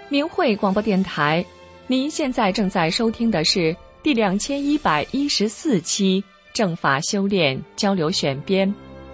明慧广播电台，您现在正在收听的是第2114期正法修炼交流选编。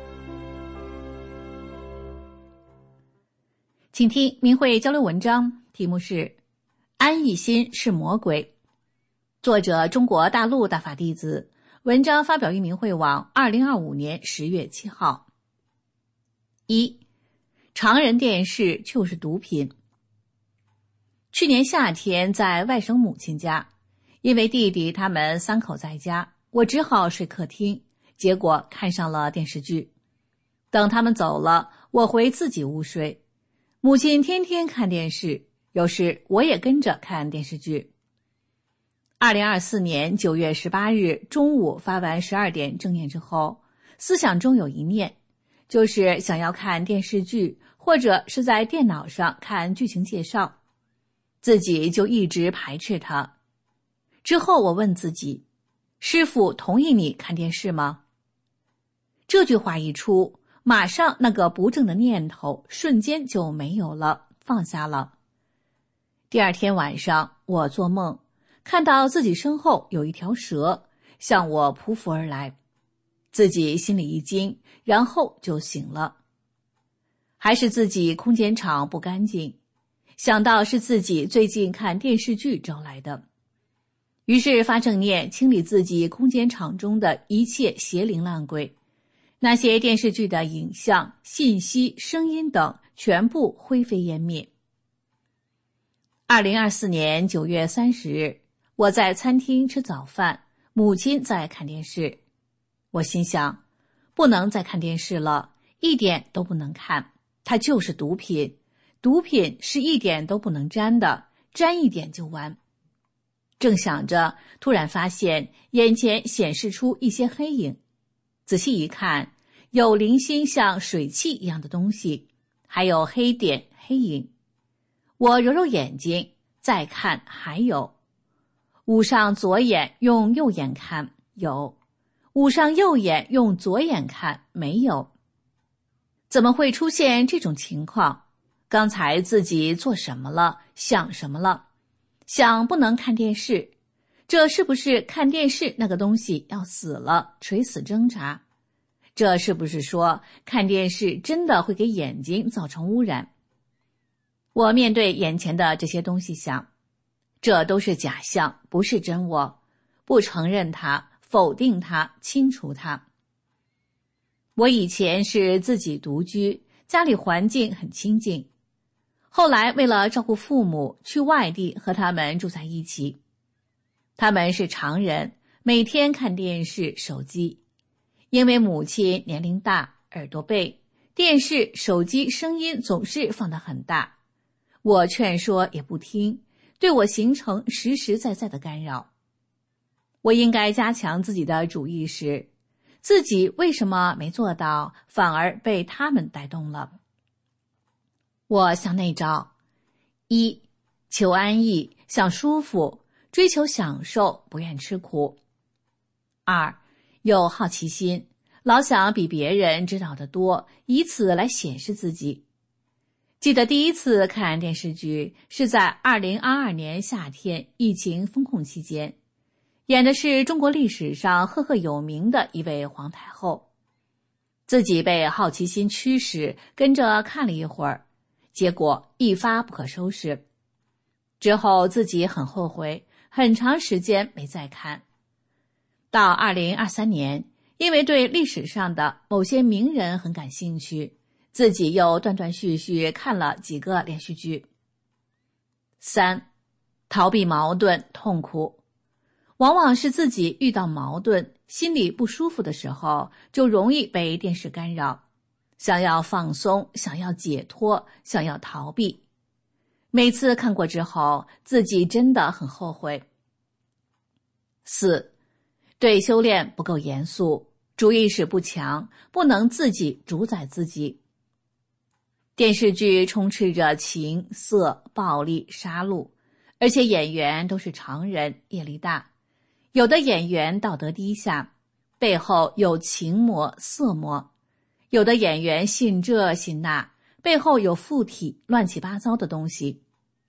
请听明慧交流文章，题目是安逸心是魔鬼，作者中国大陆大法弟子，文章发表于明慧网2025年10月7号。1. 常人电视就是毒品。去年夏天在外甥母亲家，因为弟弟他们3口在家，我只好睡客厅，结果看上了电视剧。等他们走了，我回自己屋睡。母亲天天看电视，有时我也跟着看电视剧。2024年9月18日中午发完12点正念之后，思想中有一念，就是想要看电视剧，或者是在电脑上看剧情介绍，自己就一直排斥它。之后我问自己，师父同意你看电视吗？这句话一出，马上那个不正的念头瞬间就没有了，放下了。第二天晚上，我做梦，看到自己身后有一条蛇向我匍匐而来，自己心里一惊，然后就醒了。还是自己空间场不干净，想到是自己最近看电视剧招来的，于是发正念清理自己空间场中的一切邪灵烂鬼，那些电视剧的影像、信息、声音等全部灰飞烟灭。2024年9月30日，我在餐厅吃早饭，母亲在看电视。我心想，不能再看电视了，一点都不能看，它就是毒品。毒品是一点都不能沾的，沾一点就完。正想着，突然发现眼前显示出一些黑影，仔细一看，有零星像水汽一样的东西，还有黑点、黑影。我揉揉眼睛，再看还有。捂上左眼用右眼看，有；捂上右眼用左眼看，没有。怎么会出现这种情况？刚才自己做什么了？想什么了？想不能看电视，这是不是看电视那个东西要死了，垂死挣扎？这是不是说看电视真的会给眼睛造成污染？我面对眼前的这些东西想，这都是假象，不是真我，不承认它，否定它，清除它。我以前是自己独居，家里环境很清静，后来为了照顾父母，去外地和他们住在一起。他们是常人，每天看电视、手机。因为母亲年龄大，耳朵背，电视、手机声音总是放得很大，我劝说也不听，对我形成实实在在的干扰。我应该加强自己的主意识，自己为什么没做到，反而被他们带动了。我向内照：1. 求安逸，想舒服，追求享受，不愿吃苦。2. 有好奇心，老想比别人知道的多，以此来显示自己。记得第一次看电视剧是在2022年夏天疫情封控期间，演的是中国历史上赫赫有名的一位皇太后。自己被好奇心驱使，跟着看了一会儿，结果一发不可收拾。之后自己很后悔，很长时间没再看。到2023年，因为对历史上的某些名人很感兴趣，自己又断断续续看了几个连续剧。3. 逃避矛盾，痛苦。往往是自己遇到矛盾，心里不舒服的时候，就容易被电视干扰，想要放松，想要解脱，想要逃避。每次看过之后，自己真的很后悔。4. 对修炼不够严肃，主意识不强，不能自己主宰自己。电视剧充斥着情色、暴力、杀戮，而且演员都是常人，业力大。有的演员道德低下，背后有情魔、色魔；有的演员信这信那，背后有附体，乱七八糟的东西。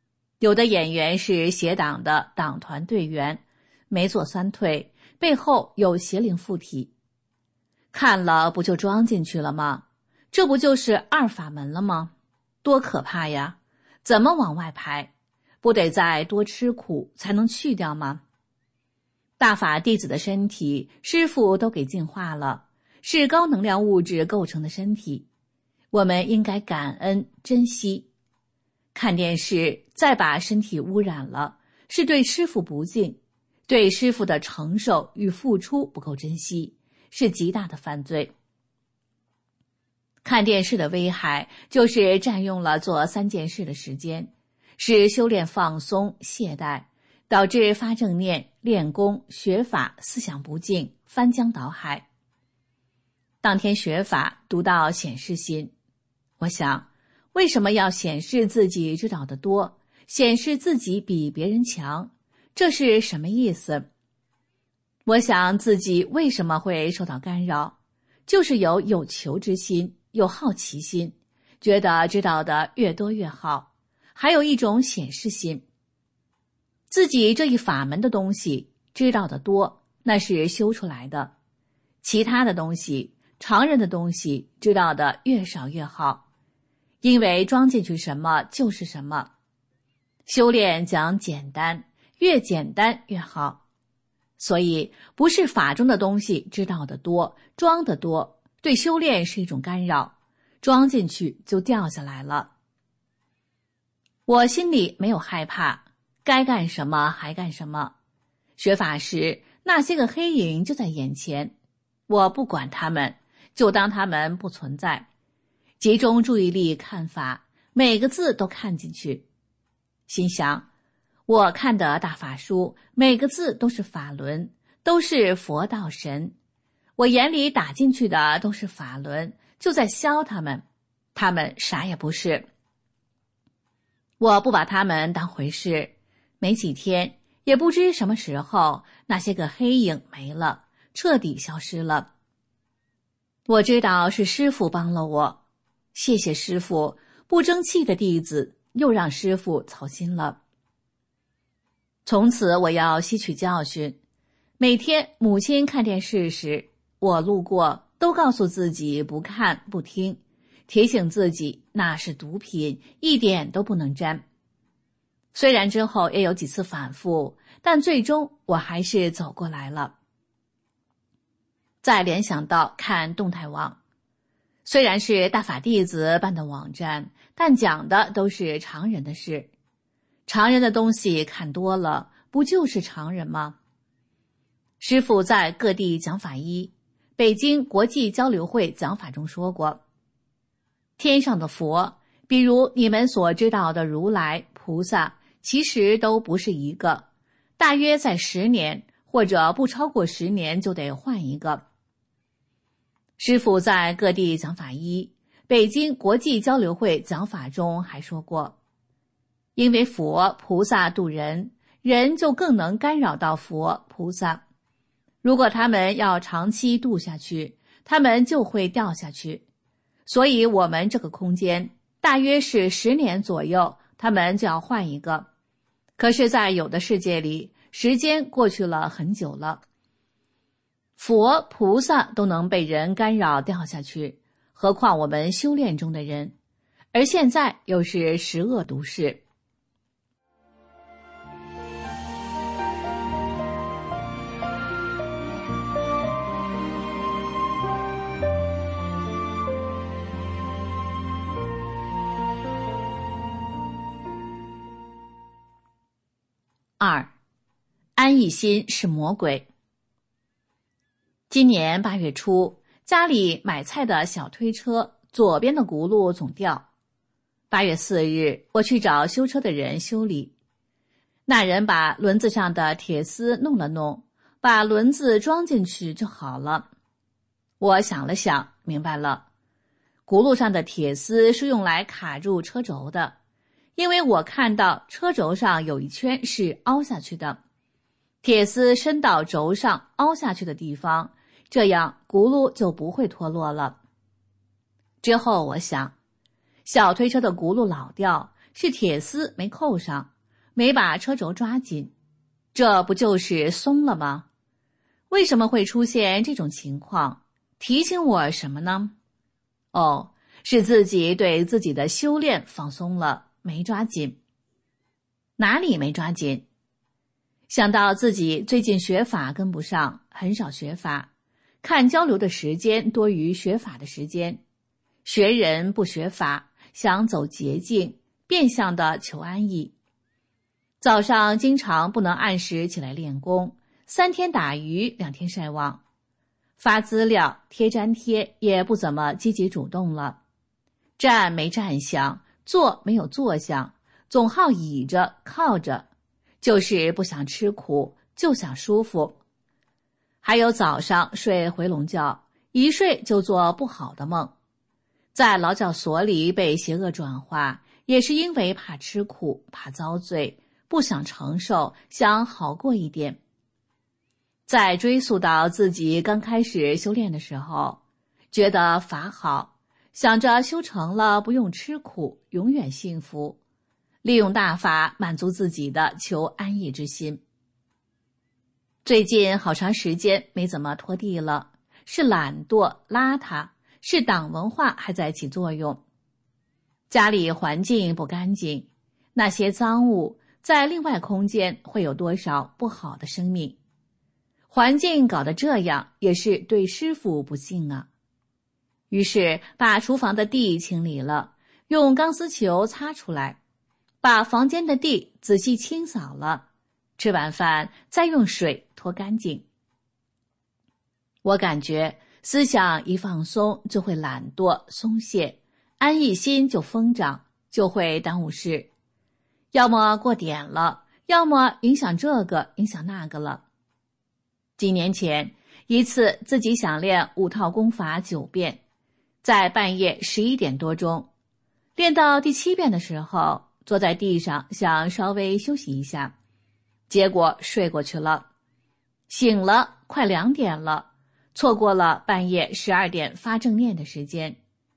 有的演员是邪党的党团队员，没做3退，背后有邪灵附体。看了不就装进去了吗？这不就是2法门了吗？多可怕呀！怎么往外排？不得再多吃苦才能去掉吗？大法弟子的身体，师父都给净化了，是高能量物质构成的身体，我们应该感恩珍惜。看电视再把身体污染了，是对师父不敬，对师父的承受与付出不够珍惜，是极大的犯罪。看电视的危害就是占用了做3件事的时间，使修炼放松懈怠，导致发正念、练功、学法思想不净，翻江倒海。当天学法读到显示心，我想为什么要显示自己知道的多，显示自己比别人强？这是什么意思？我想自己为什么会受到干扰，就是有求之心，有好奇心，觉得知道的越多越好，还有一种显示心。自己这一法门的东西知道的多，那是修出来的，其他的东西，常人的东西知道的越少越好，因为装进去什么就是什么。修炼讲简单，越简单越好。所以不是法中的东西知道的多，装的多，对修炼是一种干扰，装进去就掉下来了。我心里没有害怕，该干什么还干什么。学法时那些个黑影就在眼前，我不管他们，就当他们不存在，集中注意力看法，每个字都看进去。心想，我看的大法书，每个字都是法轮，都是佛道神，我眼里打进去的都是法轮，就在消他们，他们啥也不是。我不把他们当回事，没几天，也不知什么时候，那些个黑影没了，彻底消失了。我知道是师父帮了我，谢谢师父，不争气的弟子又让师父操心了。从此我要吸取教训，每天母亲看电视时，我路过都告诉自己不看不听，提醒自己那是毒品，一点都不能沾。虽然之后也有几次反复，但最终我还是走过来了。再联想到看动态网，虽然是大法弟子办的网站，但讲的都是常人的事。常人的东西看多了，不就是常人吗？师父在各地讲法医，北京国际交流会讲法中说过，天上的佛，比如你们所知道的如来、菩萨，其实都不是一个，大约在10年或者不超过10年就得换一个。师父在各地讲法医，北京国际交流会讲法中还说过，因为佛菩萨度人，人就更能干扰到佛菩萨，如果他们要长期度下去，他们就会掉下去。所以我们这个空间大约是10年左右，他们就要换一个。可是在有的世界里，时间过去了很久了，佛菩萨都能被人干扰掉下去，何况我们修炼中的人，而现在又是十恶毒世。2. 安逸心是魔鬼。今年8月初，家里买菜的小推车左边的轱辘总掉。8月4日，我去找修车的人修理，那人把轮子上的铁丝弄了弄，把轮子装进去就好了。我想了想，明白了，轱辘上的铁丝是用来卡住车轴的，因为我看到车轴上有一圈是凹下去的，铁丝伸到轴上凹下去的地方，这样轱辘就不会脱落了。之后我想，小推车的轱辘老掉，是铁丝没扣上， 没把车轴抓紧，这不就是松了吗？为什么会出现这种情况？提醒我什么呢？哦，是自己对自己的修炼放松了，没抓紧。哪里没抓紧？想到自己最近学法跟不上，很少学法，看交流的时间多于学法的时间，学人不学法，想走捷径，变相的求安逸。早上经常不能按时起来练功，3天打鱼2天晒网，发资料贴粘贴也不怎么积极主动了，站没站相，坐没有坐相，总好倚着靠着，就是不想吃苦，就想舒服。还有早上睡回笼觉，一睡就做不好的梦，在劳教所里被邪恶转化，也是因为怕吃苦，怕遭罪，不想承受，想好过一点。再追溯到自己刚开始修炼的时候，觉得法好，想着修成了不用吃苦，永远幸福，利用大法满足自己的求安逸之心。最近好长时间没怎么拖地了，是懒惰邋遢，是党文化还在起作用。家里环境不干净，那些脏物在另外空间会有多少不好的生命？环境搞得这样，也是对师父不敬啊。于是把厨房的地清理了，用钢丝球擦出来，把房间的地仔细清扫了，吃完饭再用水拖干净。我感觉思想一放松就会懒惰松懈，安逸心就疯长，就会耽误事，要么过点了，要么影响这个影响那个了。几年前一次自己想练5套功法9遍，在半夜11点多钟，练到第7遍的时候，坐在地上想稍微休息一下，结果睡过去了，醒了快2点了，错过了半夜12点发正念的时间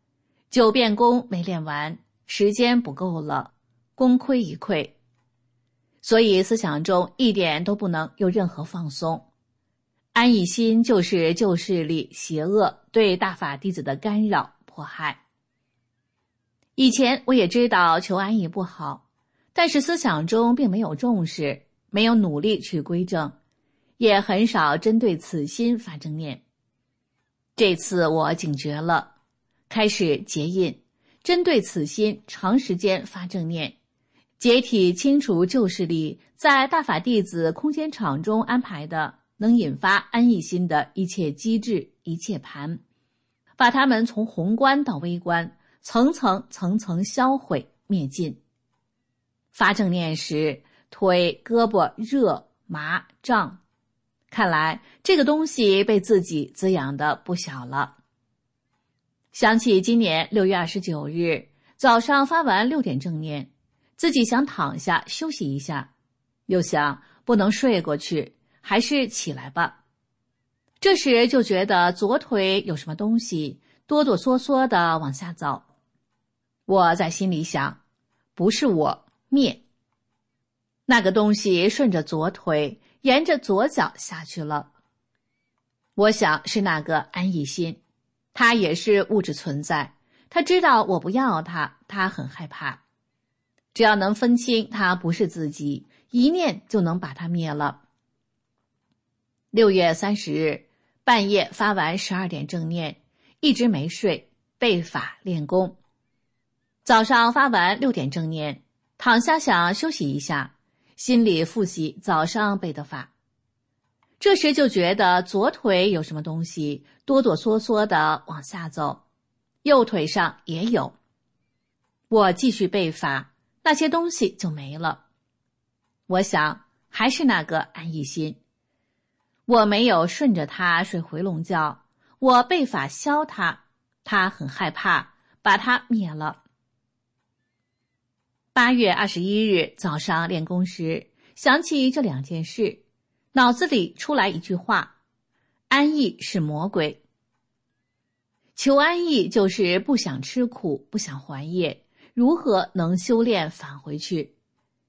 ，9遍功没练完，时间不够了，功亏一篑。所以思想中一点都不能有任何放松。安逸心就是旧势力邪恶对大法弟子的干扰迫害。以前我也知道求安逸不好，但是思想中并没有重视，没有努力去归正，也很少针对此心发正念。这次我警觉了，开始结印，针对此心长时间发正念，解体清除旧势力在大法弟子空间场中安排的能引发安逸心的一切机制一切盘，把它们从宏观到微观层层销毁灭尽。发正念时腿胳膊热麻胀，看来这个东西被自己滋养的不小了。想起今年6月29日早上发完6点正念，自己想躺下休息一下，又想不能睡过去，还是起来吧。这时就觉得左腿有什么东西哆哆嗦嗦地往下走。我在心里想，不是我，灭。那个东西顺着左腿沿着左脚下去了。我想是那个安逸心，它也是物质存在，它知道我不要它，它很害怕。只要能分清它不是自己，一念就能把它灭了。6月30日半夜发完12点正念，一直没睡，背法练功。早上发完6点正念，躺下想休息一下，心里复习早上背的法。这时就觉得左腿有什么东西哆哆嗦嗦地往下走，右腿上也有。我继续背法，那些东西就没了。我想还是那个安逸心，我没有顺着它睡回笼觉，我背法消它，它很害怕，把它灭了。8月21日早上练功时，想起这2件事，脑子里出来一句话：安逸是魔鬼。求安逸就是不想吃苦，不想还业，如何能修炼返回去？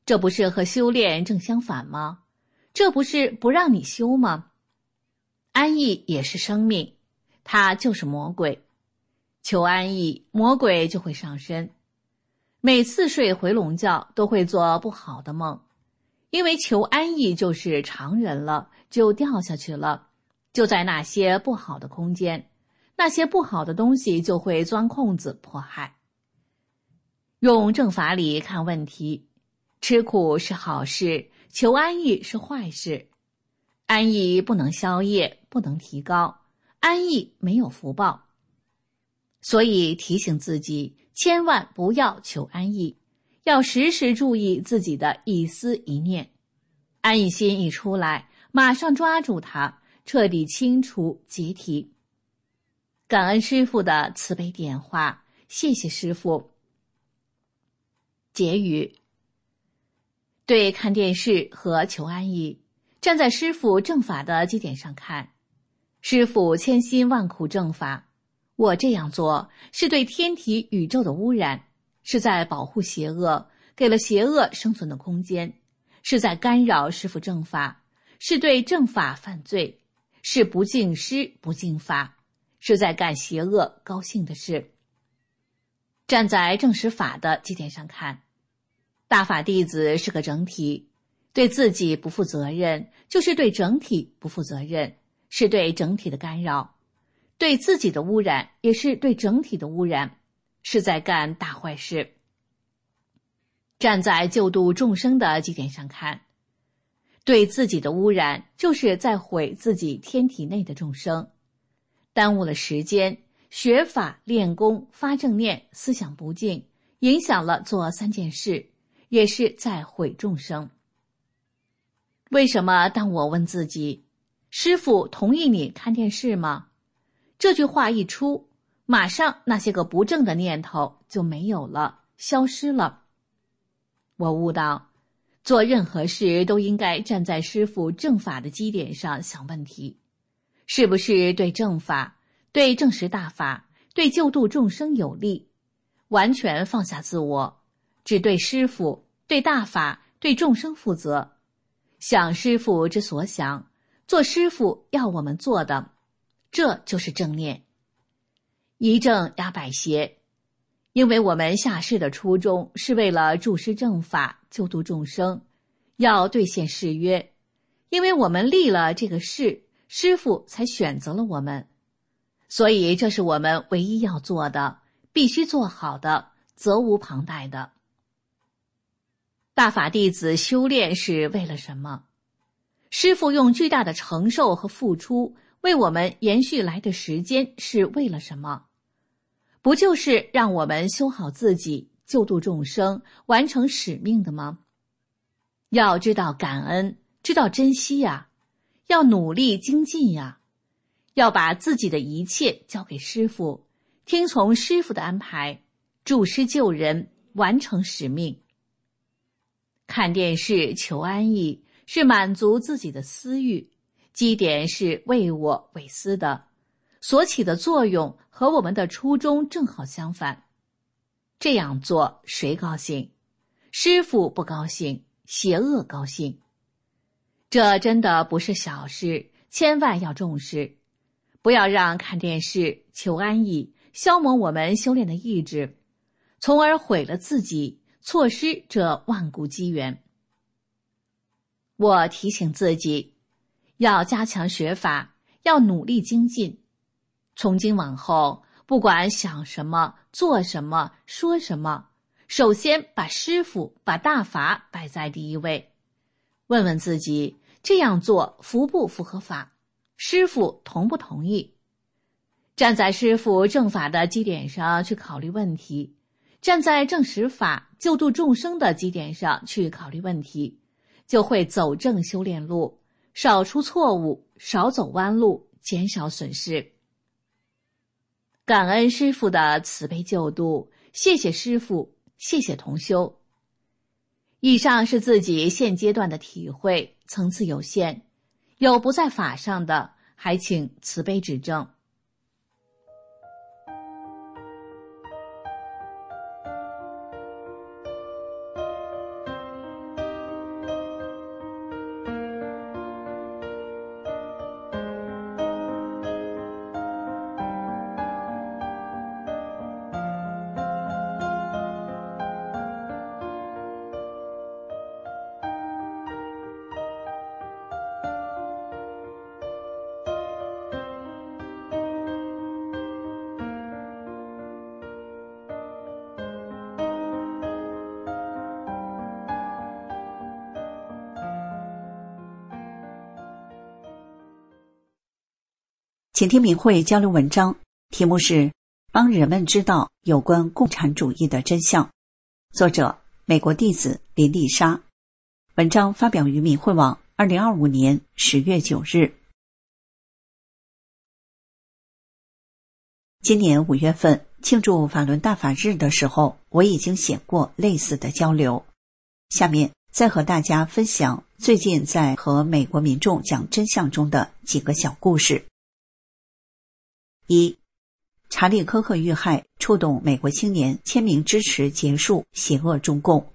这不是和修炼正相反吗？这不是不让你修吗？安逸也是生命，它就是魔鬼。求安逸，魔鬼就会上身。每次睡回笼觉都会做不好的梦，因为求安逸就是常人了，就掉下去了，就在那些不好的空间，那些不好的东西就会钻空子迫害。用正法理看问题，吃苦是好事，求安逸是坏事。安逸不能消业，不能提高，安逸没有福报。所以提醒自己，千万不要求安逸，要时时注意自己的一思一念。安逸心一出来，马上抓住它，彻底清除解体。感恩师父的慈悲点化，谢谢师父。结语：对看电视和求安逸，站在师父正法的基点上看，师父千辛万苦正法，我这样做是对天体宇宙的污染，是在保护邪恶，给了邪恶生存的空间，是在干扰师父正法，是对正法犯罪，是不敬师不敬法，是在干邪恶高兴的事。站在正实法的基点上看，大法弟子是个整体，对自己不负责任，就是对整体不负责任，是对整体的干扰。对自己的污染，也是对整体的污染，是在干大坏事。站在救度众生的基点上看，对自己的污染，就是在毁自己天体内的众生，耽误了时间，学法练功发正念，思想不净，影响了做3件事，也是在毁众生。为什么当我问自己，师父同意你看电视吗？这句话一出，马上那些个不正的念头就没有了，消失了。我悟到，做任何事都应该站在师父正法的基点上想问题，是不是对正法、对正实大法、对救度众生有利，完全放下自我，只对师父、对大法、对众生负责，想师父之所想，做师父要我们做的，这就是正念。一正压百邪，因为我们下世的初衷是为了助师正法，救度众生，要兑现誓约。因为我们立了这个誓，师父才选择了我们，所以这是我们唯一要做的，必须做好的，责无旁贷的。大法弟子修炼是为了什么？师父用巨大的承受和付出为我们延续来的时间是为了什么？不就是让我们修好自己，救度众生，完成使命的吗？要知道感恩，知道珍惜呀，要努力精进呀，要把自己的一切交给师父，听从师父的安排，助师救人，完成使命。看电视求安逸，是满足自己的私欲，基点是为我为私的，所起的作用和我们的初衷正好相反。这样做谁高兴？师父不高兴，邪恶高兴。这真的不是小事，千万要重视，不要让看电视求安逸消磨我们修炼的意志，从而毁了自己，错失这万古机缘。我提醒自己，要加强学法，要努力精进。从今往后，不管想什么、做什么、说什么，首先把师父、把大法摆在第一位。问问自己，这样做符不符合法？师父同不同意？站在师父正法的基点上去考虑问题，站在正实法救度众生的基点上去考虑问题，就会走正修炼路，少出错误，少走弯路，减少损失。感恩师父的慈悲救度，谢谢师父，谢谢同修。以上是自己现阶段的体会，层次有限，有不在法上的，还请慈悲指正。 请听明慧交流文章，题目是帮人们知道有关共产主义的真相，作者美国弟子林丽莎。文章发表于明慧网2025年10月9日。今年5月份庆祝法轮大法日的时候，我已经写过类似的交流。下面再和大家分享最近在和美国民众讲真相中的几个小故事。1. 查理·科克遇害触动美国青年签名支持结束邪恶中共。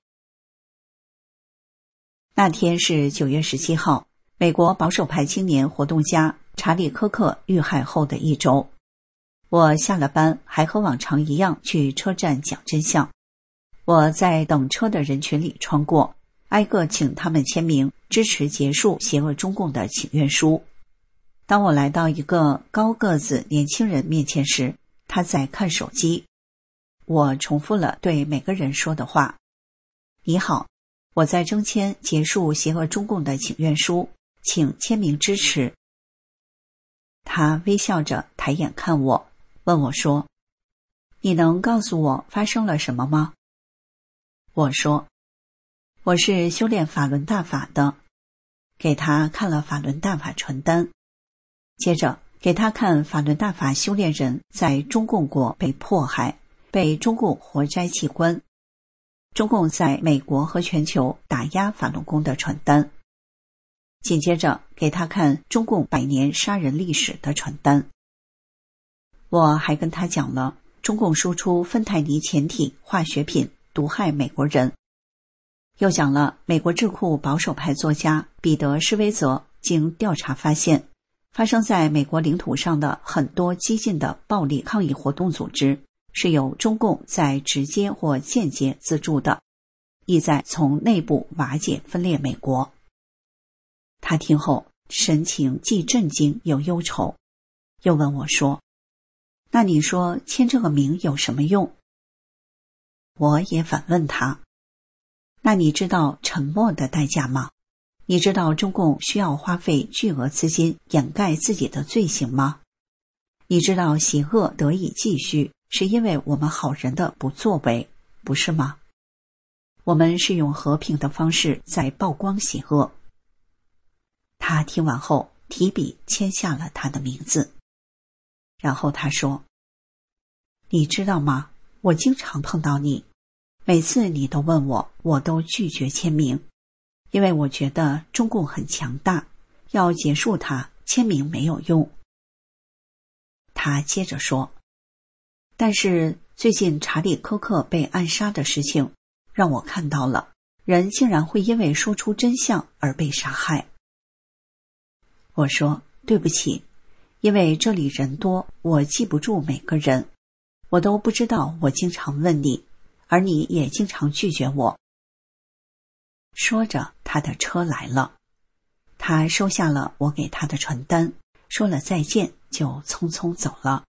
那天是9月17号，美国保守派青年活动家查理·科克遇害后的一周。我下了班还和往常一样去车站讲真相。我在等车的人群里穿过，挨个请他们签名支持结束邪恶中共的请愿书。当我来到一个高个子年轻人面前时，他在看手机。我重复了对每个人说的话：你好，我在征签结束邪恶中共的请愿书，请签名支持。他微笑着抬眼看我，问我说：你能告诉我发生了什么吗？我说：我是修炼法轮大法的。给他看了法轮大法传单，接着给他看法轮大法修炼人在中共国被迫害，被中共活摘器官，中共在美国和全球打压法轮功的传单。紧接着给他看中共100年杀人历史的传单。我还跟他讲了中共输出芬太尼前体化学品毒害美国人，又讲了美国智库保守派作家彼得·施威泽经调查发现，发生在美国领土上的很多激进的暴力抗议活动组织是由中共在直接或间接资助的，意在从内部瓦解分裂美国。他听后神情既震惊又忧愁，又问我说：那你说签这个名有什么用？我也反问他：那你知道沉默的代价吗？你知道中共需要花费巨额资金掩盖自己的罪行吗？你知道邪恶得以继续是因为我们好人的不作为，不是吗？我们是用和平的方式在曝光邪恶。他听完后提笔签下了他的名字。然后他说：你知道吗？我经常碰到你，每次你都问我，我都拒绝签名，因为我觉得中共很强大，要结束它，签名没有用。他接着说：但是最近查理·科克被暗杀的事情让我看到了，人竟然会因为说出真相而被杀害。我说：对不起，因为这里人多，我记不住每个人，我都不知道我经常问你，而你也经常拒绝我。说着，他的车来了，他收下了我给他的传单，说了再见，就匆匆走了。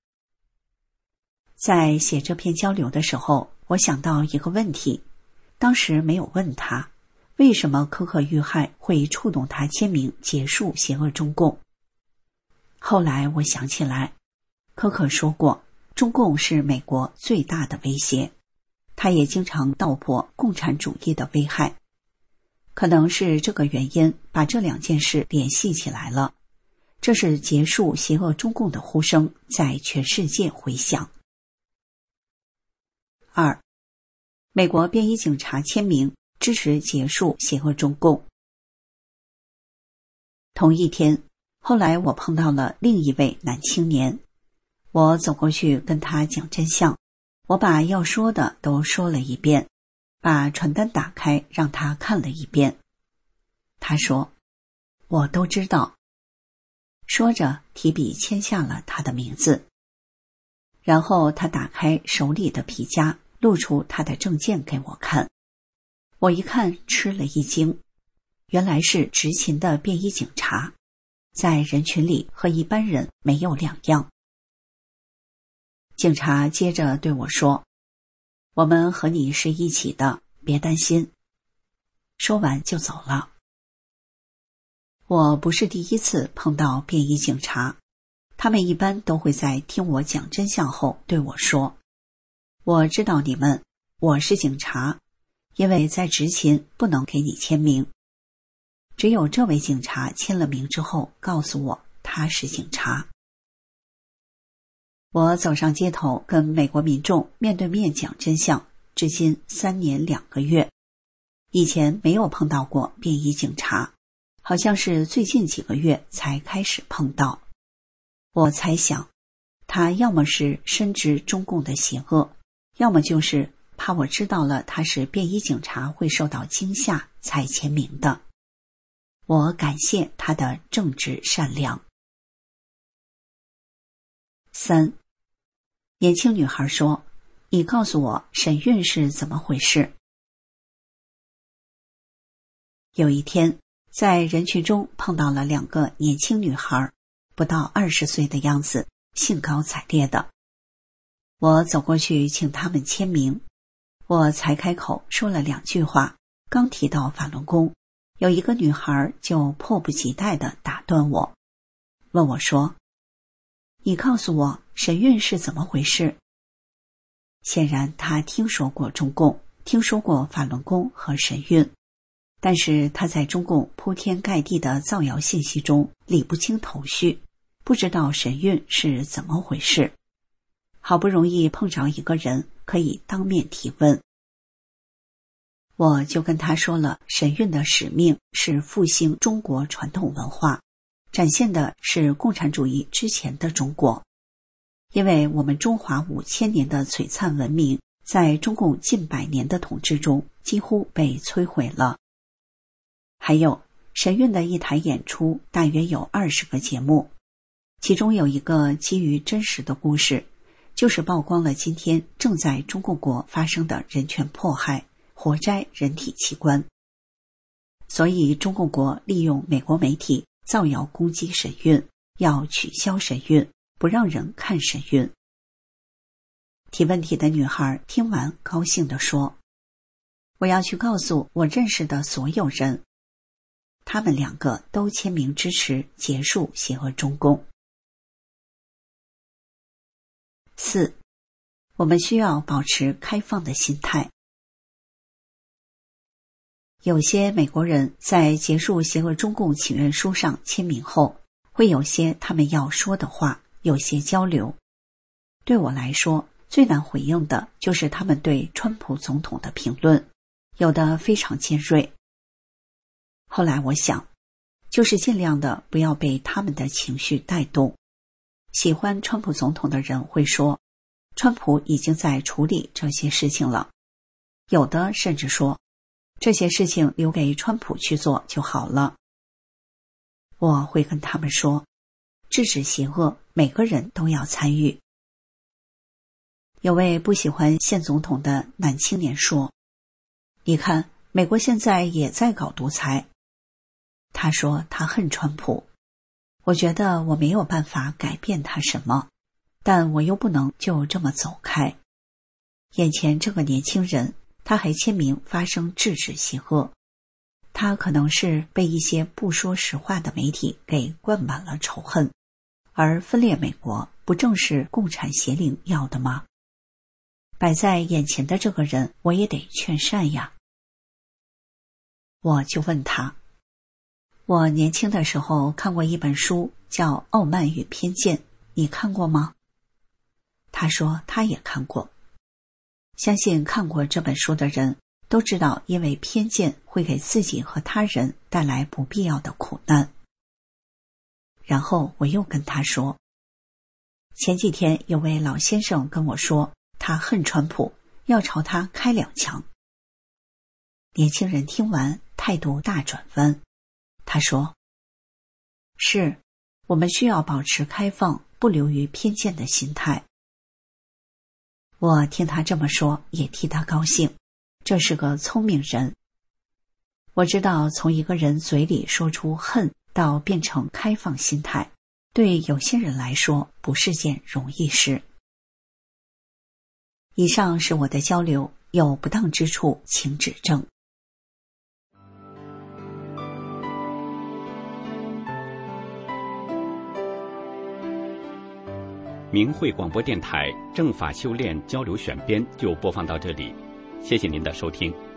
在写这篇交流的时候，我想到一个问题，当时没有问他，为什么科克遇害会触动他签名结束邪恶中共？后来我想起来，科克说过，中共是美国最大的威胁，他也经常道破共产主义的危害。可能是这个原因把这两件事联系起来了，这是结束邪恶中共的呼声在全世界回响。2. 美国便衣警察签名支持结束邪恶中共。同一天，后来我碰到了另一位男青年，我走过去跟他讲真相，我把要说的都说了一遍，把传单打开让他看了一遍。他说：我都知道。说着提笔签下了他的名字。然后他打开手里的皮夹，露出他的证件给我看。我一看吃了一惊，原来是执勤的便衣警察，在人群里和一般人没有两样。警察接着对我说：我们和你是一起的，别担心。说完就走了。我不是第一次碰到便衣警察， 他们一般都会在听我讲真相后对我说：我知道你们，我是警察，因为在执勤不能给你签名。只有这位警察签了名之后告诉我他是警察。我走上街头跟美国民众面对面讲真相，至今3年2个月。以前没有碰到过便衣警察，好像是最近几个月才开始碰到。我猜想，他要么是深知中共的邪恶，要么就是怕我知道了他是便衣警察会受到惊吓才签名的。我感谢他的正直善良。3. 年轻女孩说：你告诉我审讯是怎么回事。有一天，在人群中碰到了2个年轻女孩，不到20岁的样子，兴高采烈的。我走过去请他们签名，我才开口说了2句话，刚提到法轮功，有一个女孩就迫不及待地打断我，问我说：你告诉我审讯是怎么回事。显然她听说过中共，听说过法轮功和审讯，但是他在中共铺天盖地的造谣信息中理不清头绪，不知道审讯是怎么回事。好不容易碰着一个人可以当面提问，我就跟他说了审讯的使命是复兴中国传统文化，展现的是共产主义之前的中国。因为我们中华5000年的璀璨文明在中共近100年的统治中几乎被摧毁了。还有审讯的一台演出大约有20个节目，其中有一个基于真实的故事，就是曝光了今天正在中共国发生的人权迫害，活摘人体器官。所以中共国利用美国媒体造谣攻击审讯，要取消审讯，不让人看审讯。提问题的女孩听完高兴地说：我要去告诉我认识的所有人，他们2个都签名支持结束邪恶中共。4. 我们需要保持开放的心态。有些美国人在结束邪恶中共请愿书上签名后，会有些他们要说的话，有些交流。对我来说，最难回应的就是他们对川普总统的评论，有的非常尖锐。后来我想，就是尽量的不要被他们的情绪带动。喜欢川普总统的人会说，川普已经在处理这些事情了，有的甚至说，这些事情留给川普去做就好了。我会跟他们说，制止邪恶，每个人都要参与。有位不喜欢现总统的男青年说，你看，美国现在也在搞独裁。他说他恨川普，我觉得我没有办法改变他什么，但我又不能就这么走开。眼前这个年轻人，他还签名发声制止邪恶，他可能是被一些不说实话的媒体给灌满了仇恨，而分裂美国不正是共产邪灵要的吗？摆在眼前的这个人，我也得劝善呀。我就问他，我年轻的时候看过一本书叫《傲慢与偏见》，你看过吗？他说他也看过。相信看过这本书的人都知道，因为偏见会给自己和他人带来不必要的苦难。然后我又跟他说，前几天有位老先生跟我说，他恨川普，要朝他开2枪。年轻人听完态度大转弯，他说，是，我们需要保持开放，不流于偏见的心态。我听他这么说，也替他高兴，这是个聪明人。我知道从一个人嘴里说出恨到变成开放心态，对有些人来说不是件容易事。以上是我的交流，有不当之处请指正。 明慧广播电台正法修炼交流选编就播放到这里，谢谢您的收听。